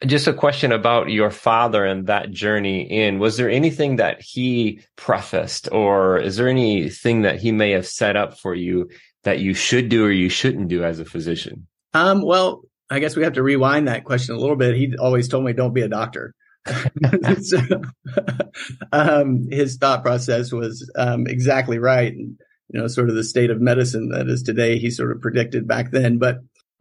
Just a question about your father and that journey in. Was there anything that he prefaced, or is there anything that he may have set up for you that you should do or you shouldn't do as a physician? Well, I guess we have to rewind that question a little bit. He always told me, don't be a doctor. So, his thought process was exactly right. And, sort of the state of medicine that is today, he sort of predicted back then. But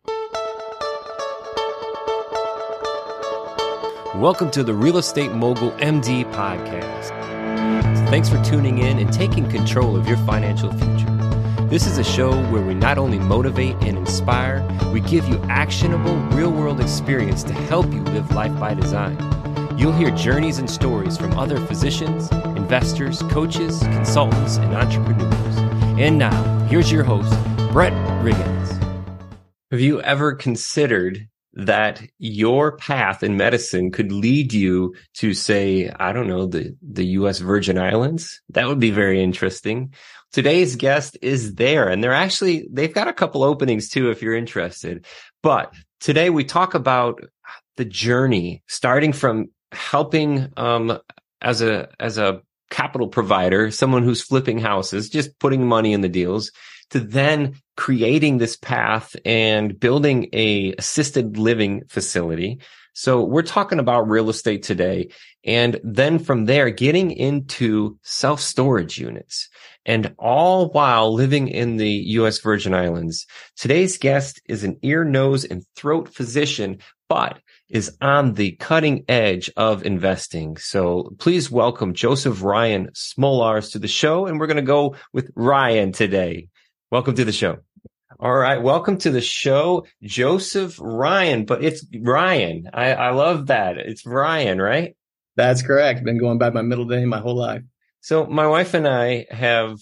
welcome to the Real Estate Mogul MD podcast. Thanks for tuning in and taking control of your financial future. This is a show where we not only motivate and inspire, we give you actionable real-world experience to help you live life by design. You'll hear journeys and stories from other physicians, investors, coaches, consultants, and entrepreneurs. And now, here's your host, Brett Riggins. Have you ever considered that your path in medicine could lead you to, say, I don't know, the U.S. Virgin Islands? That would be very interesting. Today's guest is there, and they've got a couple openings too if you're interested. But today we talk about the journey, starting from helping as a capital provider, someone who's flipping houses, just putting money in the deals, to then creating this path and building a assisted living facility. So we're talking about real estate today. And then from there, getting into self-storage units, and all while living in the U.S. Virgin Islands. Today's guest is an ear, nose, and throat physician, but is on the cutting edge of investing. So please welcome Joseph Ryan Smolars to the show. And we're going to go with Ryan today. Welcome to the show. All right. Welcome to the show, Joseph Ryan, but it's Ryan. I love that. It's Ryan, right? That's correct. Been going by my middle name my whole life. So my wife and I have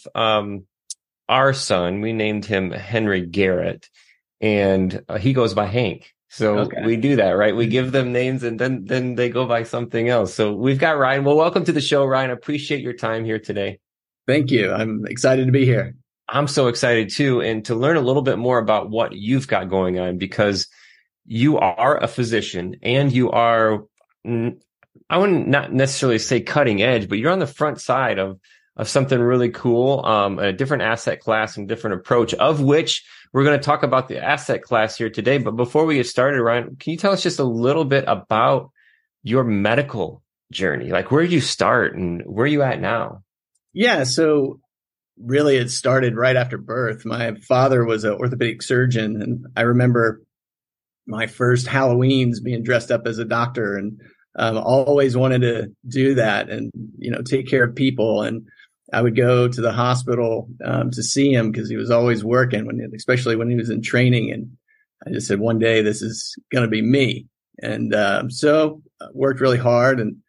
our son. We named him Henry Garrett, and he goes by Hank. So okay. We do that, right? We give them names, and then they go by something else. So we've got Ryan. Well, welcome to the show, Ryan. I appreciate your time here today. Thank you. I'm excited to be here. I'm so excited too, and to learn a little bit more about what you've got going on, because you are a physician and you are, I wouldn't not necessarily say cutting edge, but you're on the front side of something really cool, a different asset class and different approach, of which we're going to talk about the asset class here today. But before we get started, Ryan, can you tell us just a little bit about your medical journey? Like, where did you start and where are you at now? Yeah. So really, it started right after birth. My father was an orthopedic surgeon, and I remember my first Halloweens being dressed up as a doctor, and always wanted to do that and, take care of people. And I would go to the hospital to see him because he was always working, especially when he was in training. And I just said, one day this is going to be me. And so I worked really hard and,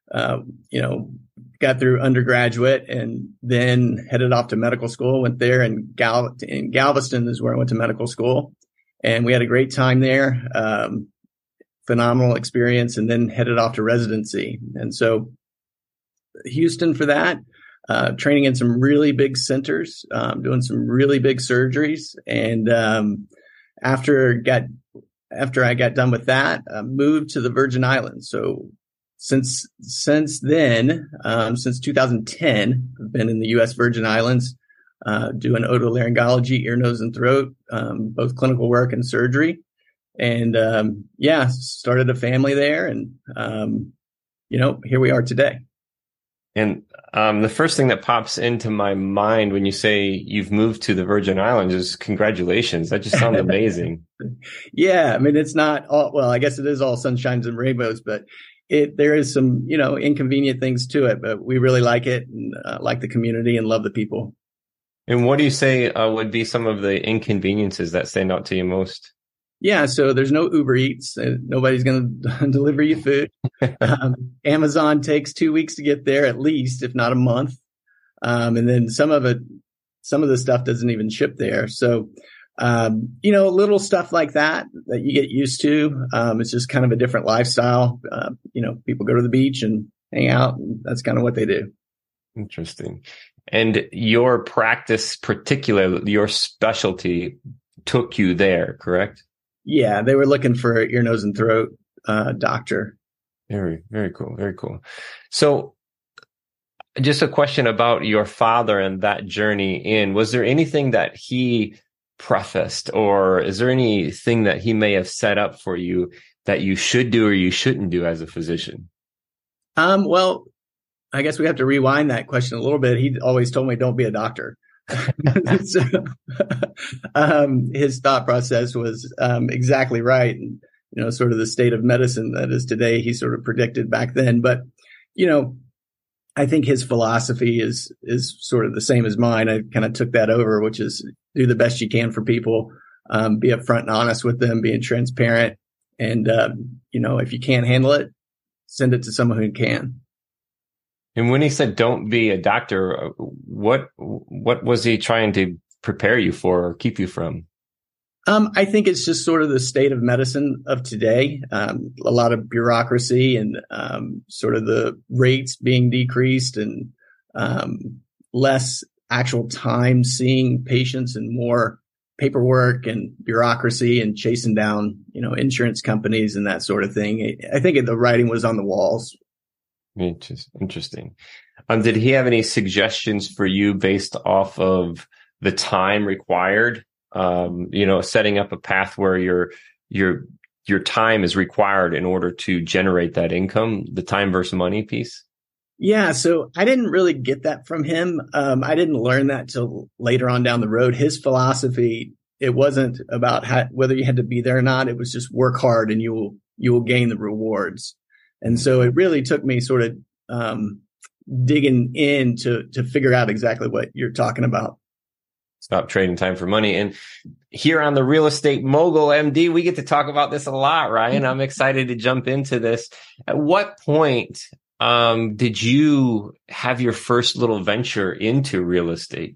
got through undergraduate and then headed off to medical school. Went there in Galveston is where I went to medical school. And we had a great time there. Phenomenal experience, and then headed off to residency. And so Houston for that, training in some really big centers, doing some really big surgeries. And after I got done with that, moved to the Virgin Islands. So since then, since 2010, I've been in the U.S. Virgin Islands, doing otolaryngology, ear, nose, and throat, both clinical work and surgery. And, started a family there, and, here we are today. And, the first thing that pops into my mind when you say you've moved to the Virgin Islands is congratulations. That just sounds amazing. Yeah. I mean, it's not all, well, I guess it is all sunshines and rainbows, but there is some, inconvenient things to it, but we really like it and like the community and love the people. And what do you say would be some of the inconveniences that stand out to you most? Yeah, so there's no Uber Eats. Nobody's going to deliver you food. Amazon takes 2 weeks to get there at least, if not a month. And then some of the stuff doesn't even ship there. So, little stuff like that you get used to. It's just kind of a different lifestyle. People go to the beach and hang out, and that's kind of what they do. Interesting. And your practice, particularly your specialty, took you there, correct? Yeah, they were looking for ear, nose, and throat doctor. Very, very cool. Very cool. So just a question about your father and that journey in, was there anything that he prefaced, or is there anything that he may have set up for you that you should do or you shouldn't do as a physician? Well, I guess we have to rewind that question a little bit. He always told me, don't be a doctor. So, his thought process was exactly right. And, sort of the state of medicine that is today, he sort of predicted back then. But, I think his philosophy is sort of the same as mine. I kind of took that over, which is do the best you can for people, be upfront and honest with them, being transparent. And, if you can't handle it, send it to someone who can. And when he said, don't be a doctor, what was he trying to prepare you for or keep you from? I think it's just sort of the state of medicine of today. A lot of bureaucracy and sort of the rates being decreased and less actual time seeing patients and more paperwork and bureaucracy and chasing down, insurance companies and that sort of thing. I think the writing was on the walls. Interesting. Did he have any suggestions for you based off of the time required? Setting up a path where your time is required in order to generate that income, the time versus money piece? Yeah. So I didn't really get that from him. I didn't learn that till later on down the road. His philosophy, it wasn't about whether you had to be there or not. It was just work hard and you will gain the rewards. And so it really took me sort of digging in to figure out exactly what you're talking about. Stop trading time for money. And here on the Real Estate Mogul MD, we get to talk about this a lot, Ryan. I'm excited to jump into this. At what point did you have your first little venture into real estate?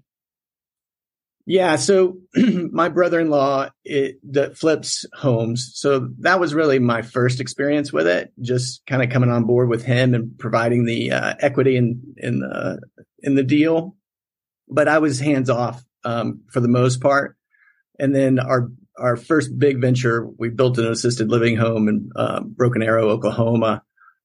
Yeah. So my brother-in-law that flips homes. So that was really my first experience with it, just kind of coming on board with him and providing the equity in the deal. But I was hands off for the most part. And then our first big venture, we built an assisted living home in Broken Arrow, Oklahoma,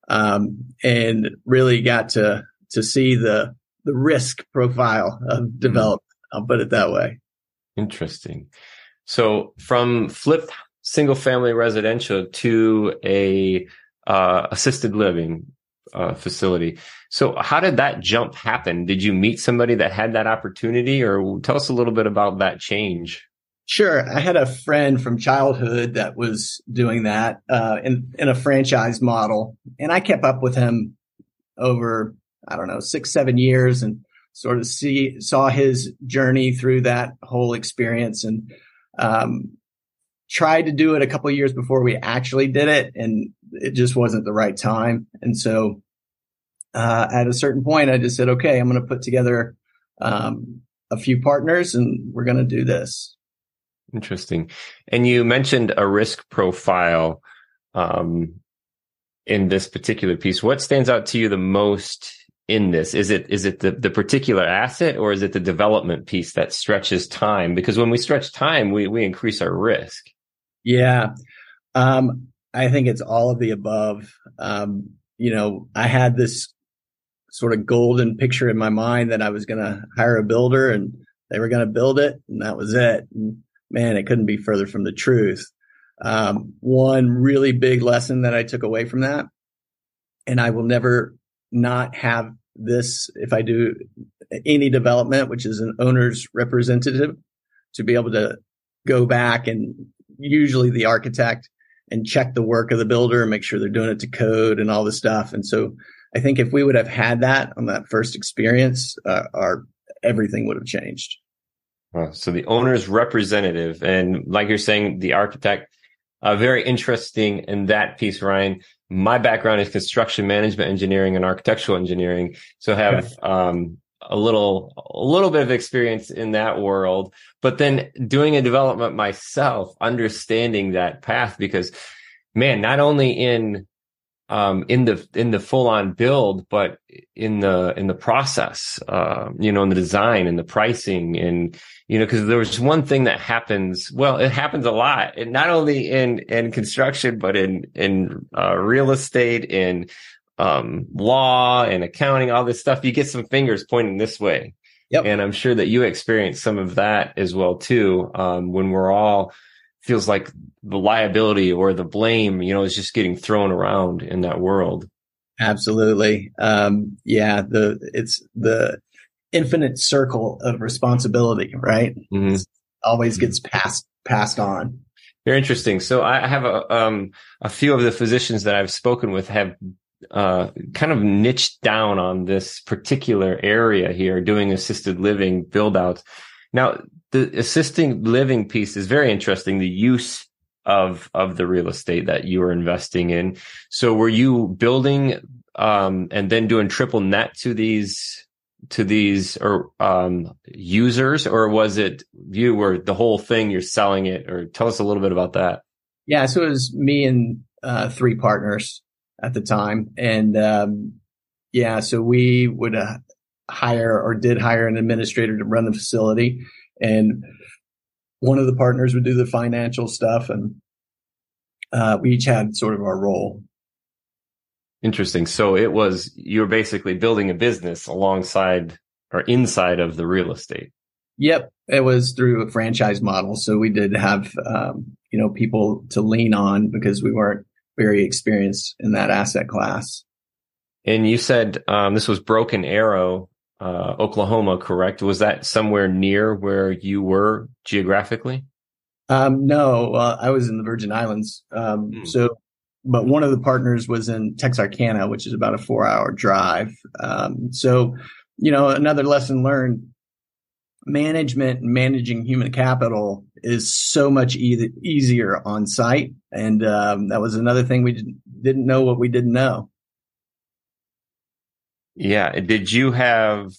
and really got to see the risk profile of development. I'll put it that way. Interesting. So from flipped single family residential to a assisted living facility. So how did that jump happen? Did you meet somebody that had that opportunity, or tell us a little bit about that change? Sure. I had a friend from childhood that was doing that in a franchise model, and I kept up with him over, 6-7 years, and sort of saw his journey through that whole experience, and tried to do it a couple of years before we actually did it, and it just wasn't the right time. And so at a certain point, I just said, okay, I'm going to put together a few partners, and we're going to do this. Interesting. And you mentioned a risk profile in this particular piece. What stands out to you the most in this? Is it the particular asset, or is it the development piece that stretches time? Because when we stretch time, we increase our risk. Yeah. I think it's all of the above. I had this sort of golden picture in my mind that I was going to hire a builder and they were going to build it, and that was it. And man, it couldn't be further from the truth. One really big lesson that I took away from that, and I will never not have this if I do any development, which is an owner's representative, to be able to go back and usually the architect and check the work of the builder and make sure they're doing it to code and all this stuff. And so I think if we would have had that on that first experience, our everything would have changed. So the owner's representative, and like you're saying, the architect, very interesting in that piece, Ryan. My background is construction management engineering and architectural engineering. So I have a little bit of experience in that world, but then doing a development myself, understanding that path, because man, not only in in the full on build, but in the process, in the design and the pricing, and because there was one thing that happens. Well, it happens a lot, and not only in construction, but in real estate, in law and accounting, all this stuff. You get some fingers pointing this way. Yep. And I'm sure that you experienced some of that as well too. When we're all feels like the liability or the blame, is just getting thrown around in that world. Absolutely. It's the infinite circle of responsibility, right? Mm-hmm. It always gets passed on. Very interesting. So I have a few of the physicians that I've spoken with have kind of niched down on this particular area here, doing assisted living build outs. Now, the assisted living piece is very interesting, the use of the real estate that you were investing in. So were you building and then doing triple net to these or users, or was it you were the whole thing, you're selling it? Or tell us a little bit about that. Yeah, so it was me and 3 partners at the time. And so we would did hire an administrator to run the facility. And one of the partners would do the financial stuff, and we each had sort of our role. Interesting. So you were basically building a business alongside or inside of the real estate. Yep. It was through a franchise model. So we did have, people to lean on because we weren't very experienced in that asset class. And you said this was Broken Arrow, Oklahoma, correct? Was that somewhere near where you were geographically? No, I was in the Virgin Islands. But one of the partners was in Texarkana, which is about a 4-hour drive. Another lesson learned, managing human capital is so much easier on site. And that was another thing we didn't know what we didn't know. Yeah. Did you have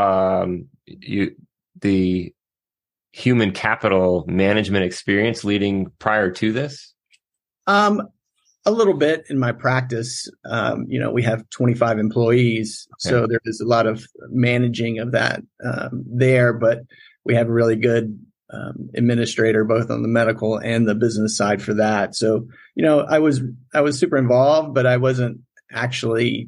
the human capital management experience leading prior to this? A little bit in my practice. We have 25 employees, okay. So there is a lot of managing of that there, but we have a really good administrator, both on the medical and the business side for that. So, I was super involved, but I wasn't actually,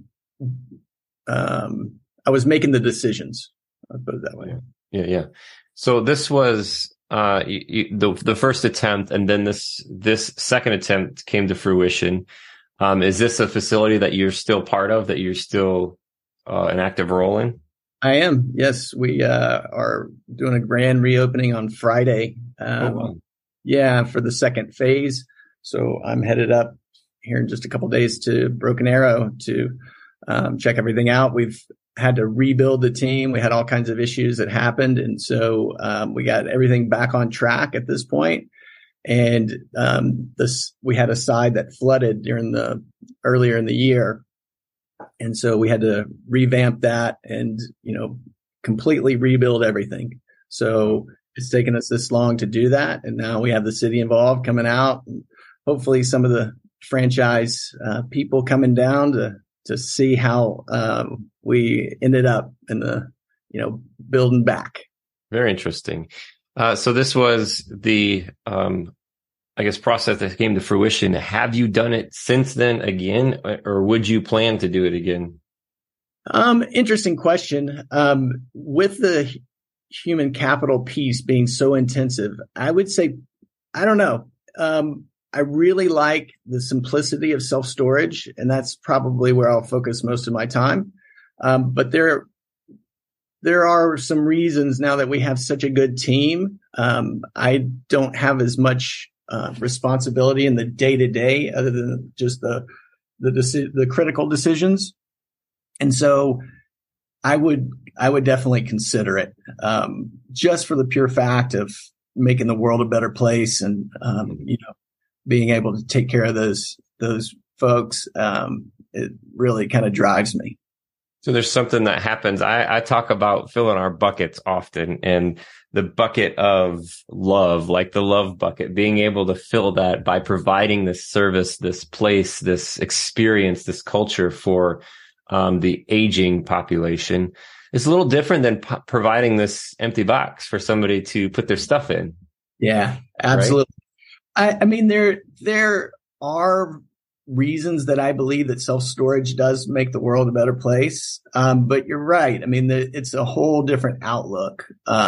I was making the decisions. I'll put it that way. Yeah. So this was the first attempt, and then this second attempt came to fruition. Is this a facility that you're still part of, that you're still an active role in? I am. Yes, we are doing a grand reopening on Friday. Wow. Yeah, for the second phase. So I'm headed up here in just a couple of days to Broken Arrow to check everything out. We've had to rebuild the team. We had all kinds of issues that happened. And so we got everything back on track at this point. And we had a side that flooded earlier in the year. And so we had to revamp that and, completely rebuild everything. So it's taken us this long to do that. And now we have the city involved coming out, and hopefully some of the franchise people coming down to see how we ended up in the, building back. Very interesting. So this was the, process that came to fruition. Have you done it since then again, or would you plan to do it again? Interesting question. With the human capital piece being so intensive, I would say, I don't know. I really like the simplicity of self-storage, and that's probably where I'll focus most of my time. But there are some reasons now that we have such a good team. I don't have as much responsibility in the day-to-day other than just the critical decisions. And so I would definitely consider it, just for the pure fact of making the world a better place and, being able to take care of those folks. It really kind of drives me. So there's something that happens. I talk about filling our buckets often, and the bucket of love, like the love bucket, being able to fill that by providing this service, this place, this experience, this culture for the aging population is a little different than providing this empty box for somebody to put their stuff in. Yeah, absolutely. Right? I mean, there are reasons that I believe that self-storage does make the world a better place. But you're right. I mean, it's a whole different outlook,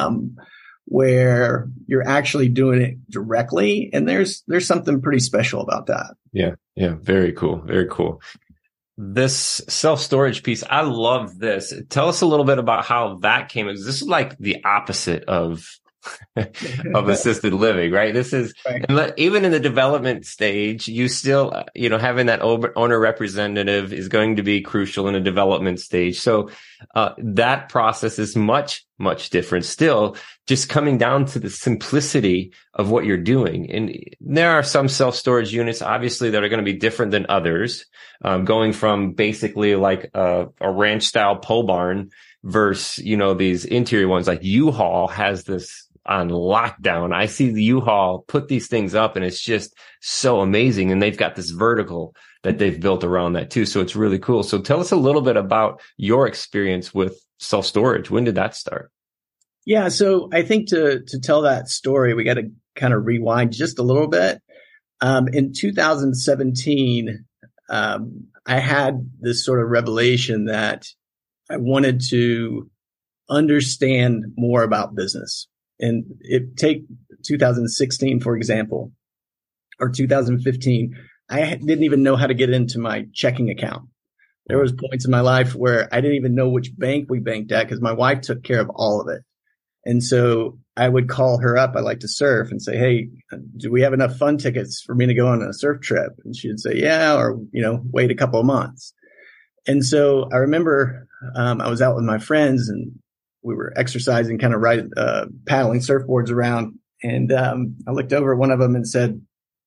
where you're actually doing it directly. And there's something pretty special about that. Yeah. Yeah. Very cool. Very cool. This self-storage piece, I love this. Tell us a little bit about how that came. This is like the opposite of assisted living, right? This is right. Even in the development stage, you still, having that owner representative is going to be crucial in a development stage. So that process is much, much different still, just coming down to the simplicity of what you're doing. And there are some self-storage units, obviously, that are going to be different than others, going from basically like a ranch style pole barn versus, these interior ones like U-Haul has this on lockdown. I see the U-Haul put these things up and it's just so amazing. And they've got this vertical that they've built around that too. So it's really cool. So tell us a little bit about your experience with self-storage. When did that start? Yeah. So I think to tell that story, we got to kind of rewind just a little bit. In 2017, I had this sort of revelation that I wanted to understand more about business. And take 2016, for example, or 2015, I didn't even know how to get into my checking account. There was points in my life where I didn't even know which bank we banked at because my wife took care of all of it. And so I would call her up. I like to surf and say, hey, do we have enough fun tickets for me to go on a surf trip? And she'd say, yeah, or, wait a couple of months. And so I remember I was out with my friends and we were exercising, kind of paddling surfboards around. And I looked over at one of them and said,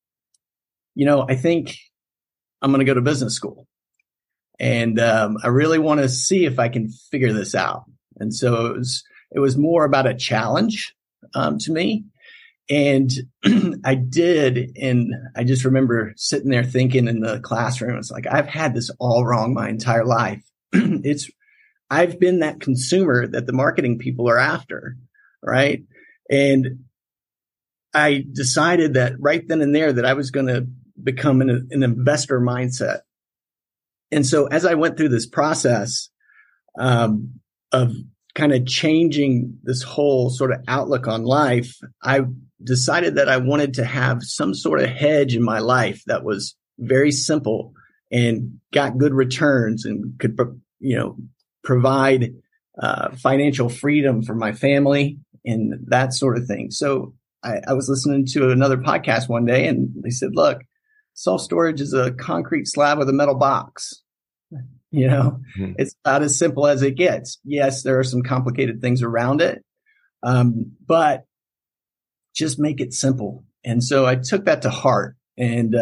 I think I'm going to go to business school. And I really want to see if I can figure this out. And so it was more about a challenge to me. And I did. And I just remember sitting there thinking in the classroom, it's like, I've had this all wrong my entire life. I've been that consumer that the marketing people are after, right? And I decided that right then and there that I was going to become an investor mindset. And so as I went through this process of kind of changing this whole sort of outlook on life, I decided that I wanted to have some sort of hedge in my life that was very simple and got good returns and could, provide financial freedom for my family and that sort of thing. So I was listening to another podcast one day and they said, look, self-storage is a concrete slab with a metal box. It's about as simple as it gets. Yes, there are some complicated things around it, but just make it simple. And so I took that to heart and,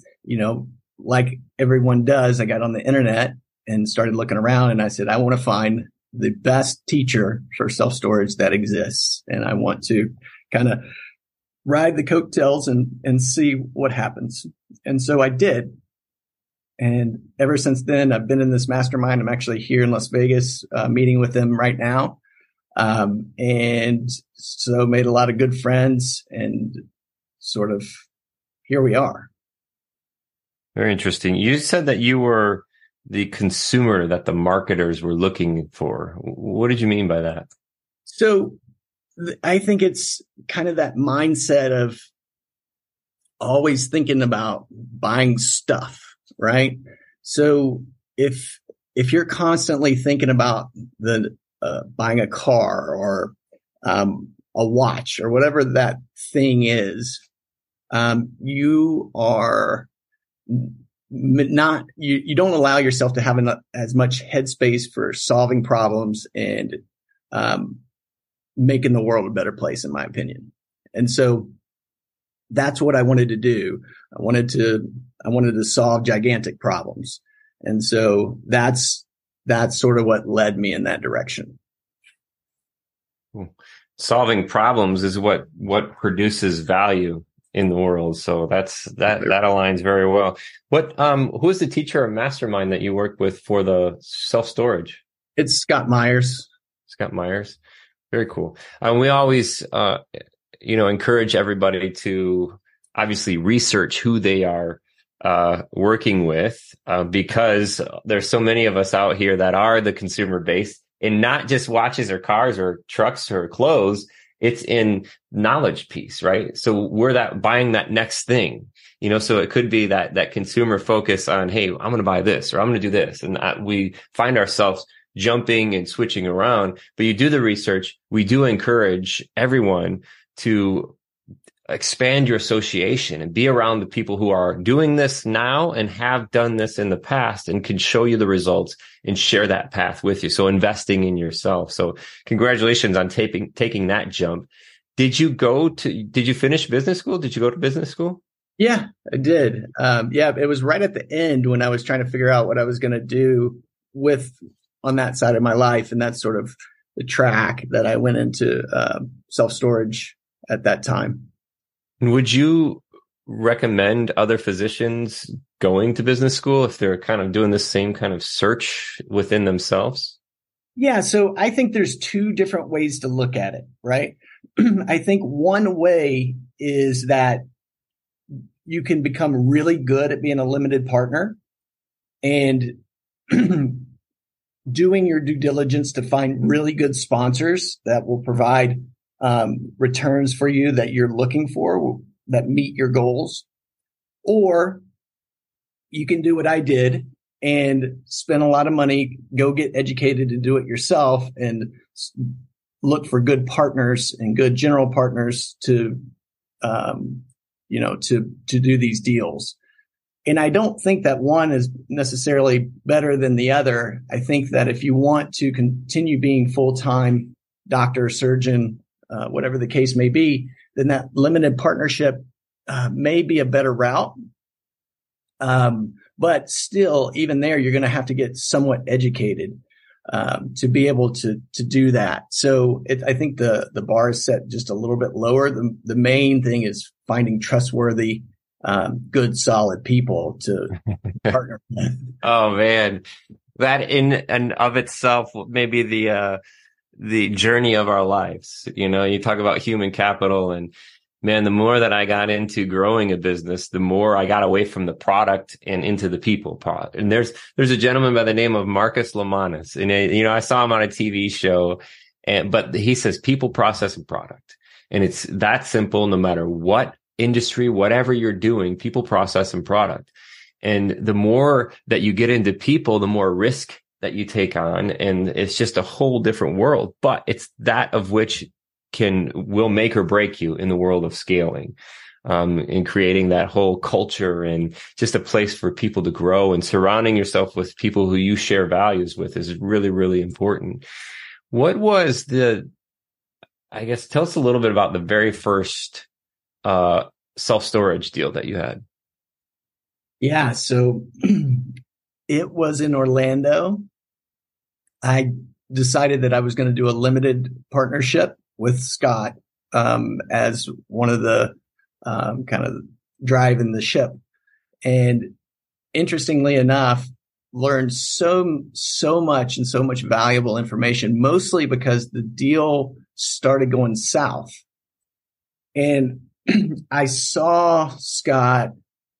like everyone does, I got on the internet and started looking around and I said, I want to find the best teacher for self-storage that exists. And I want to kind of ride the coattails and see what happens. And so I did. And ever since then, I've been in this mastermind. I'm actually here in Las Vegas, meeting with them right now. And so made a lot of good friends and sort of here we are. Very interesting. You said that you were the consumer that the marketers were looking for. What did you mean by that? So I think it's kind of that mindset of always thinking about buying stuff, right? So if you're constantly thinking about buying a car or a watch or whatever that thing is, you are you don't allow yourself to have as much headspace for solving problems and making the world a better place, in my opinion. And so that's what I wanted to do. I wanted to solve gigantic problems. And so that's sort of what led me in that direction. Cool. solving problems is what produces value in the world. So that aligns very well. Who is the teacher or mastermind that you work with for the self-storage? It's Scott Myers. Scott Myers. Very cool. We always, encourage everybody to obviously research who they are working with, because there's so many of us out here that are the consumer base, and not just watches or cars or trucks or clothes. It's in knowledge piece, right? So we're buying that next thing, so it could be that consumer focus on, hey, I'm going to buy this or I'm going to do this. And we find ourselves jumping and switching around, but you do the research. We do encourage everyone to expand your association and be around the people who are doing this now and have done this in the past and can show you the results and share that path with you. So investing in yourself. So congratulations on taking that jump. Did you finish business school? Did you go to business school? Yeah, I did. It was right at the end when I was trying to figure out what I was going to do on that side of my life. And that's sort of the track that I went into self-storage at that time. Would you recommend other physicians going to business school if they're kind of doing the same kind of search within themselves? Yeah. So I think there's two different ways to look at it, right? I think one way is that you can become really good at being a limited partner and doing your due diligence to find really good sponsors that will provide returns for you that you're looking for that meet your goals. Or you can do what I did and spend a lot of money, go get educated and do it yourself and look for good partners and good general partners to do these deals. And I don't think that one is necessarily better than the other. I think that if you want to continue being full-time doctor, surgeon, whatever the case may be, then that limited partnership may be a better route. But still, even there, you're going to have to get somewhat educated to be able to do that. So I think the bar is set just a little bit lower. The main thing is finding trustworthy, good, solid people to partner with. Oh man, that in and of itself may be the journey of our lives. You talk about human capital, and man, the more that I got into growing a business, the more I got away from the product and into the people part. And there's a gentleman by the name of Marcus Lemonis, and I saw him on a TV show, but he says people, process, and product. And it's that simple, no matter what industry, whatever you're doing, people, process, and product. And the more that you get into people, the more risk that you take on. And it's just a whole different world, but it's that of which will make or break you in the world of scaling, in creating that whole culture and just a place for people to grow, and surrounding yourself with people who you share values with is really, really important. What was tell us a little bit about the very first self-storage deal that you had. Yeah. So it was in Orlando. I decided that I was going to do a limited partnership with Scott as one of the kind of driving the ship. And interestingly enough, learned so much and so much valuable information, mostly because the deal started going south. And I saw Scott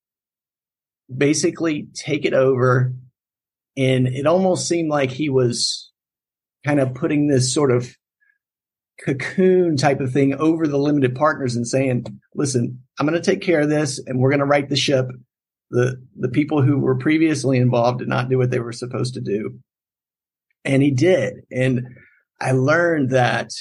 basically take it over, and it almost seemed like he was kind of putting this sort of cocoon type of thing over the limited partners and saying, listen, I'm going to take care of this and we're going to right the ship. The people who were previously involved did not do what they were supposed to do. And he did. And I learned that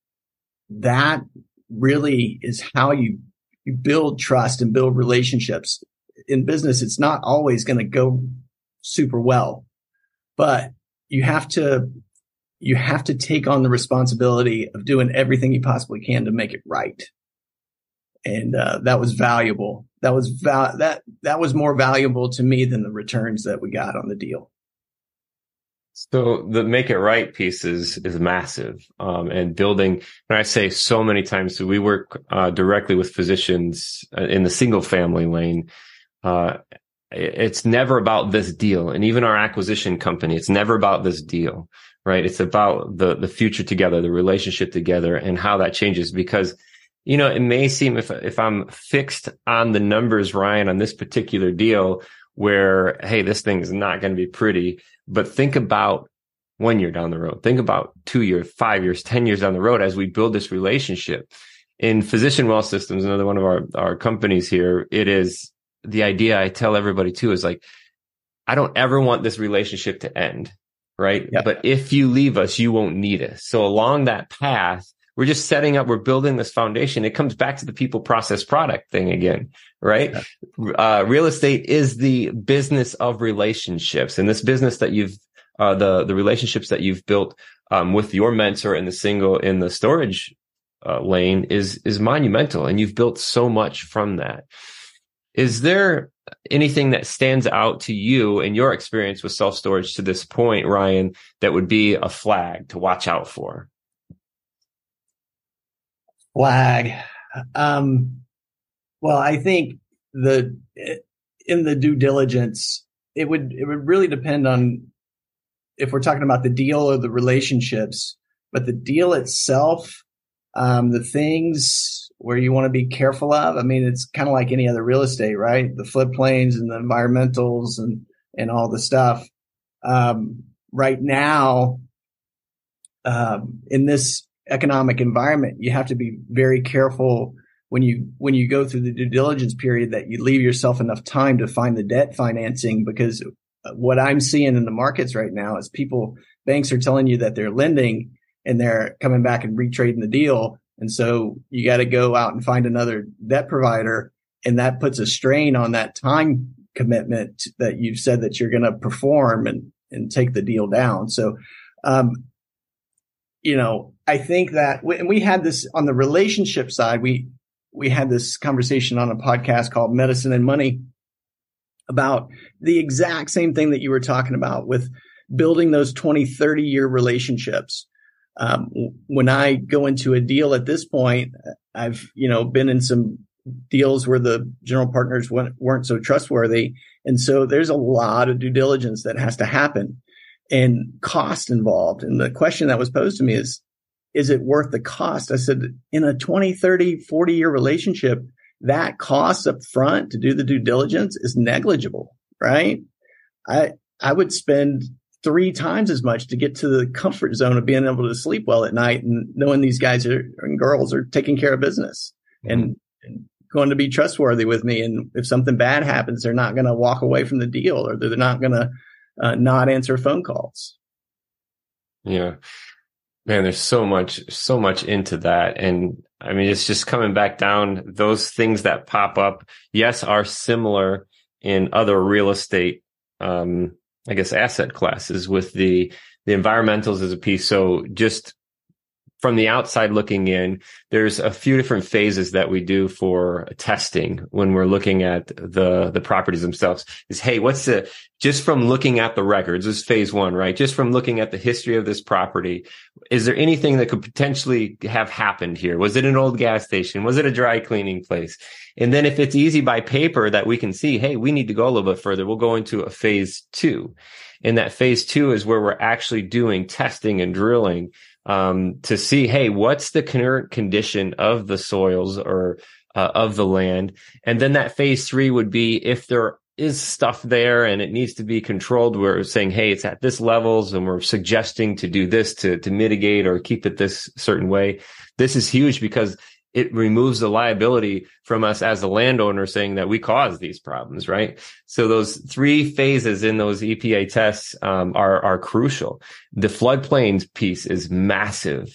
really is how you build trust and build relationships. In business, it's not always going to go super well, but you have to take on the responsibility of doing everything you possibly can to make it right. And that was valuable. That was more valuable to me than the returns that we got on the deal. So the make it right piece is massive. And building, and I say so many times, so we work directly with physicians in the single family lane. It's never about this deal. And even our acquisition company, it's never about this deal, right? It's about the future together, the relationship together, and how that changes. Because, it may seem if I'm fixed on the numbers, Ryan, on this particular deal where, hey, this thing is not going to be pretty, but think about 1 year down the road. Think about 2 years, 5 years, 10 years down the road as we build this relationship. In Physician Wealth Systems, another one of our companies here, it is the idea I tell everybody too is like, I don't ever want this relationship to end, right? Yep. But if you leave us, you won't need us. So along that path, we're just setting up, we're building this foundation. It comes back to the people, process, product thing again, right? Yeah. Real estate is the business of relationships, and this business that you've, the relationships that you've built, with your mentor in the storage, lane is monumental. And you've built so much from that. Is there anything that stands out to you in your experience with self-storage to this point, Ryan, that would be a flag to watch out for? Flag. Well, I think in the due diligence, it would really depend on if we're talking about the deal or the relationships, but the deal itself, the things where you want to be careful of. I mean, it's kind of like any other real estate, right? The floodplains and the environmentals and all the stuff. Right now, in this economic environment, you have to be very careful when you go through the due diligence period that you leave yourself enough time to find the debt financing, because what I'm seeing in the markets right now is banks are telling you that they're lending and they're coming back and retrading the deal. And so you got to go out and find another debt provider. And that puts a strain on that time commitment that you've said that you're going to perform and take the deal down. So, I think that we had this on the relationship side. We had this conversation on a podcast called Medicine and Money about the exact same thing that you were talking about with building those 20, 30-year relationships. When I go into a deal at this point, I've, been in some deals where the general partners weren't so trustworthy. And so there's a lot of due diligence that has to happen and cost involved. And the question that was posed to me is it worth the cost? I said, in a 20, 30, 40-year relationship, that cost up front to do the due diligence is negligible, right? I would spend 3 times as much to get to the comfort zone of being able to sleep well at night and knowing these guys and girls are taking care of business and going to be trustworthy with me. And if something bad happens, they're not going to walk away from the deal, or they're not going to not answer phone calls. Yeah, man, there's so much into that. And I mean, it's just coming back down, those things that pop up, yes, are similar in other real estate, I guess, asset classes, with the environmentals as a piece. So just from the outside looking in, there's a few different phases that we do for testing when we're looking at the properties themselves. Is, hey, just from looking at the records, this is phase 1, right? Just from looking at the history of this property, is there anything that could potentially have happened here? Was it an old gas station? Was it a dry cleaning place? And then if it's easy by paper that we can see, hey, we need to go a little bit further, we'll go into a phase 2. And that phase 2 is where we're actually doing testing and drilling to see, hey, what's the current condition of the soils or of the land? And then that phase 3 would be if there is stuff there and it needs to be controlled, we're saying, hey, it's at this levels and we're suggesting to do this to mitigate or keep it this certain way. This is huge because it removes the liability from us as a landowner saying that we caused these problems, right? So those 3 phases in those EPA tests are crucial. The floodplains piece is massive,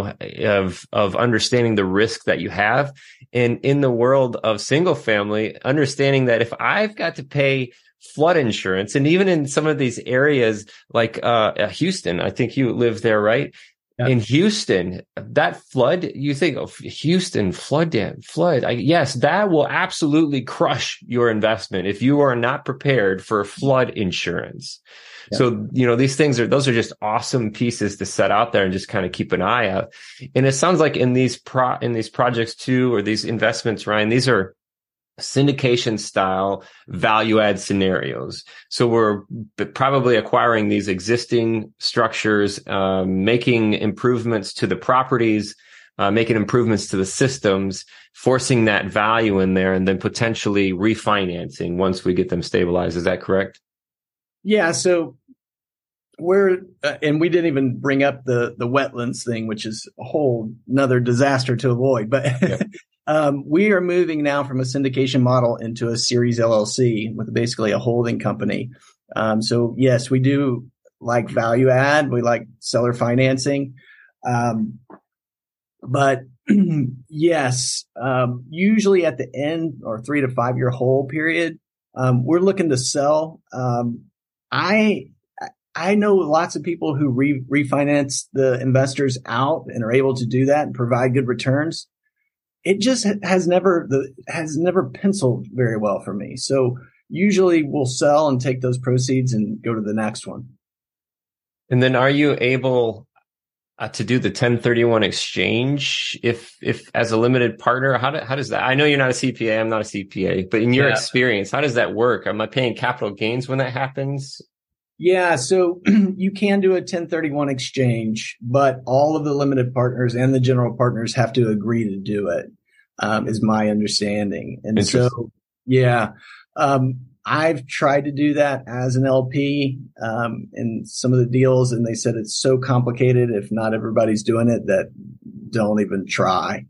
of understanding the risk that you have. And in the world of single family, understanding that if I've got to pay flood insurance, and even in some of these areas like Houston, I think you live there, right? in Houston, that flood, you think of Houston flood. Yes, that will absolutely crush your investment if you are not prepared for flood insurance. Yeah. So, these things those are just awesome pieces to set out there and just kind of keep an eye out. And it sounds like in these projects too, or these investments, Ryan, these are syndication style value add scenarios. So we're probably acquiring these existing structures, making improvements to the properties, making improvements to the systems, forcing that value in there, and then potentially refinancing once we get them stabilized. Is that correct? Yeah. So and we didn't even bring up the wetlands thing, which is a whole another disaster to avoid, but yeah. We are moving now from a syndication model into a series LLC with basically a holding company. So yes, we do like value add. We like seller financing. But yes, usually at the end or 3 to 5 year hold period, we're looking to sell. I know lots of people who refinance the investors out and are able to do that and provide good returns. It just has never penciled very well for me. So usually we'll sell and take those proceeds and go to the next one. And then are you able to do the 1031 exchange if as a limited partner? How does that? I know you're not a CPA. I'm not a CPA, but in your experience, how does that work? Am I paying capital gains when that happens? Yeah, so you can do a 1031 exchange, but all of the limited partners and the general partners have to agree to do it, is my understanding. And so, I've tried to do that as an LP in some of the deals, and they said it's so complicated if not everybody's doing it that don't even try.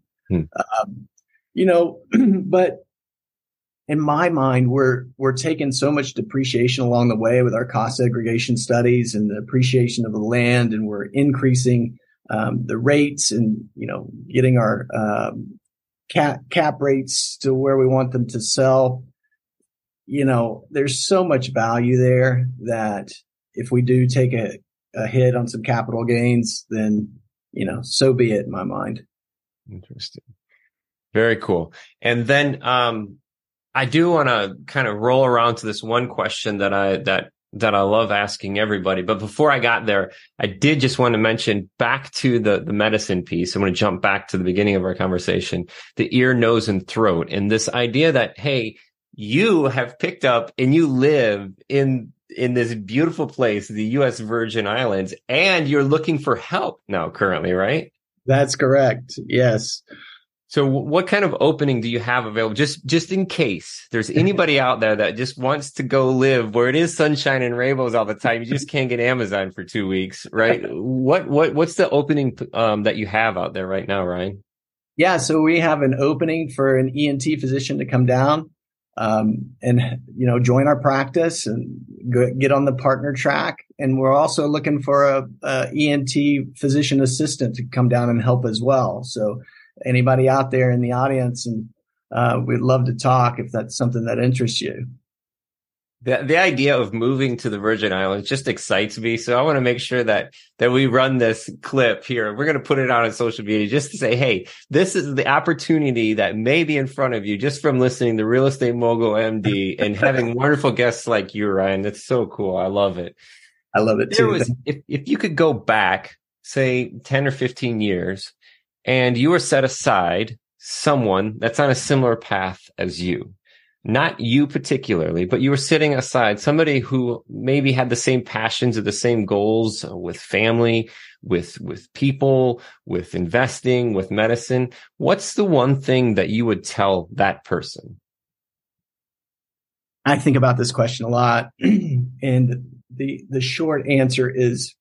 But in my mind, we're taking so much depreciation along the way with our cost segregation studies and the appreciation of the land, and we're increasing the rates and getting our cap rates to where we want them to sell. There's so much value there that if we do take a hit on some capital gains, then so be it in my mind. Interesting. Very cool. And then I do want to kind of roll around to this one question that I love asking everybody. But before I got there, I did just want to mention back to the medicine piece. I'm going to jump back to the beginning of our conversation, the ear, nose, and throat. And this idea that, hey, you have picked up and you live in this beautiful place, the U.S. Virgin Islands, and you're looking for help now currently, right? That's correct. Yes. So what kind of opening do you have available? Just in case there's anybody out there that just wants to go live where it is sunshine and rainbows all the time. You just can't get Amazon for 2 weeks, right? What's the opening that you have out there right now, Ryan? Yeah, so we have an opening for an ENT physician to come down and join our practice and get on the partner track. And we're also looking for a ENT physician assistant to come down and help as well. So anybody out there in the audience, and we'd love to talk if that's something that interests you. The idea of moving to the Virgin Islands just excites me. So I want to make sure that we run this clip here. We're going to put it out on social media just to say, hey, this is the opportunity that may be in front of you just from listening to Real Estate Mogul MD and having wonderful guests like you, Ryan. That's so cool. I love it. I love it too. If you could go back, say 10 or 15 years, and you were set aside someone that's on a similar path as you, not you particularly, but you were sitting aside somebody who maybe had the same passions or the same goals with family, with people, with investing, with medicine. What's the one thing that you would tell that person? I think about this question a lot. And the short answer is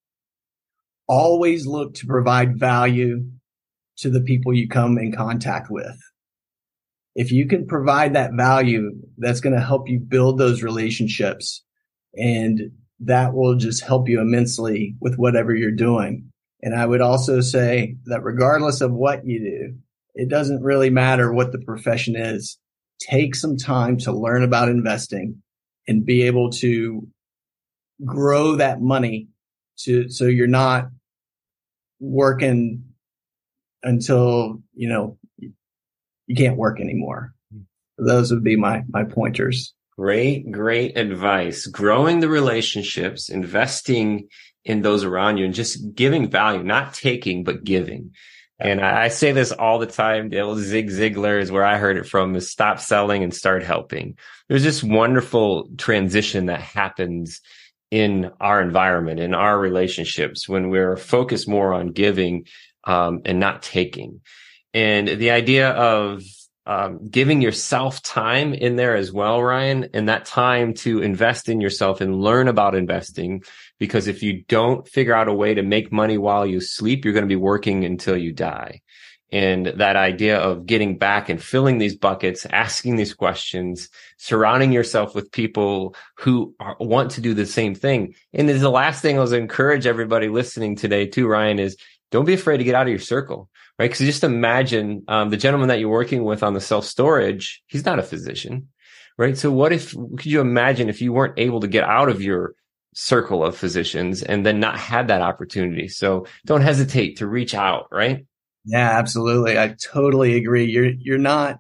always look to provide value to the people you come in contact with. If you can provide that value, that's going to help you build those relationships, and that will just help you immensely with whatever you're doing. And I would also say that regardless of what you do, it doesn't really matter what the profession is. Take some time to learn about investing and be able to grow that money so you're not working until, you can't work anymore. Those would be my pointers. Great advice. Growing the relationships, investing in those around you, and just giving value, not taking, but giving. And I say this all the time. The old Zig Ziglar is where I heard it from, is stop selling and start helping. There's this wonderful transition that happens in our environment, in our relationships, when we're focused more on giving and not taking. And the idea of giving yourself time in there as well, Ryan, and that time to invest in yourself and learn about investing. Because if you don't figure out a way to make money while you sleep, you're going to be working until you die. And that idea of getting back and filling these buckets, asking these questions, surrounding yourself with people who want to do the same thing. And the last thing I was encourage everybody listening today too, Ryan, is don't be afraid to get out of your circle, right? Because just imagine the gentleman that you're working with on the self-storage, he's not a physician, right? So could you imagine if you weren't able to get out of your circle of physicians and then not had that opportunity? So don't hesitate to reach out, right? Yeah, absolutely. I totally agree. You're not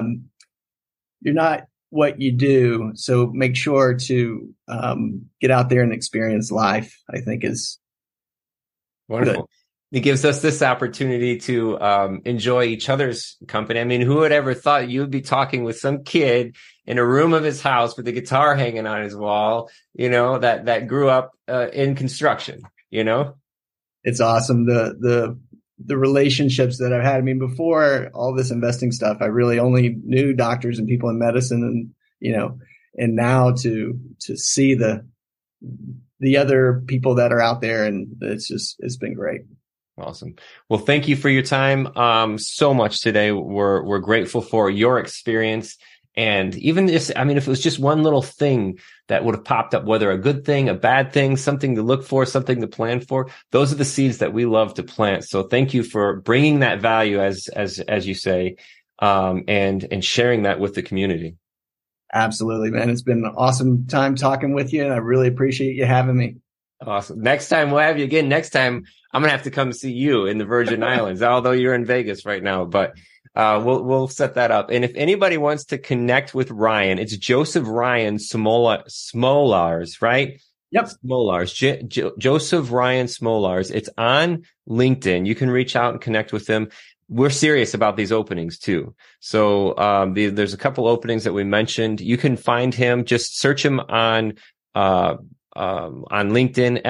what you do. So make sure to get out there and experience life, I think is wonderful. Good. It gives us this opportunity to enjoy each other's company. I mean, who would ever thought you would be talking with some kid in a room of his house with a guitar hanging on his wall, that grew up in construction, It's awesome. The relationships that I've had. I mean, before all this investing stuff, I really only knew doctors and people in medicine, and now to see the other people that are out there, and it's been great. Awesome. Well, thank you for your time so much today. We're grateful for your experience. And even this, if it was just one little thing that would have popped up, whether a good thing, a bad thing, something to look for, something to plan for, those are the seeds that we love to plant. So thank you for bringing that value, as you say, and sharing that with the community. Absolutely, man. It's been an awesome time talking with you, and I really appreciate you having me. Awesome. Next time we'll have you again. Next time I'm going to have to come see you in the Virgin Islands, although you're in Vegas right now, but we'll set that up. And if anybody wants to connect with Ryan, it's Joseph Ryan Smolars, right? Yep. Smolars, Joseph Ryan Smolars. It's on LinkedIn. You can reach out and connect with him. We're serious about these openings too. So there's a couple openings that we mentioned. You can find him. Just search him on LinkedIn,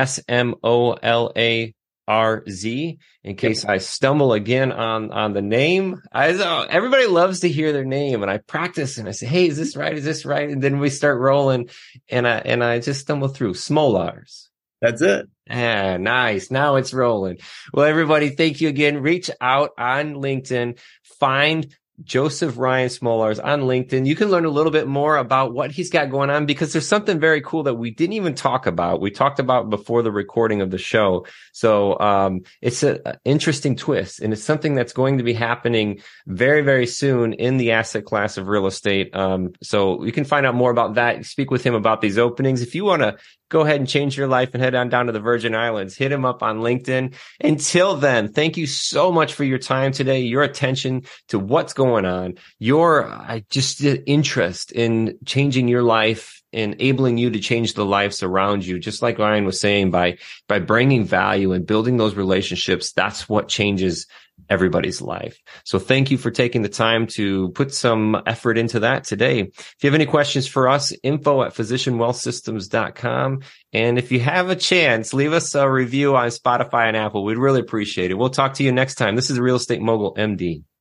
SMOLARZ, in case I stumble again on the name. Everybody loves to hear their name, and I practice and I say, hey, is this right? Is this right? And then we start rolling, and I just stumble through. Smolars. That's it. Ah, nice. Now it's rolling. Well, everybody, thank you again. Reach out on LinkedIn. Find Joseph Ryan Smolars on LinkedIn. You can learn a little bit more about what he's got going on, because there's something very cool that we didn't even talk about. We talked about before the recording of the show. So it's an interesting twist, and it's something that's going to be happening very, very soon in the asset class of real estate. So you can find out more about that. Speak with him about these openings. If you want to go ahead and change your life and head on down to the Virgin Islands, hit him up on LinkedIn. Until then, thank you so much for your time today, your attention to what's going on, your just interest in changing your life, enabling you to change the lives around you. Just like Ryan was saying, by bringing value and building those relationships, that's what changes everybody's life. So thank you for taking the time to put some effort into that today. If you have any questions for us, info@physicianwealthsystems.com. And if you have a chance, leave us a review on Spotify and Apple. We'd really appreciate it. We'll talk to you next time. This is Real Estate Mogul MD.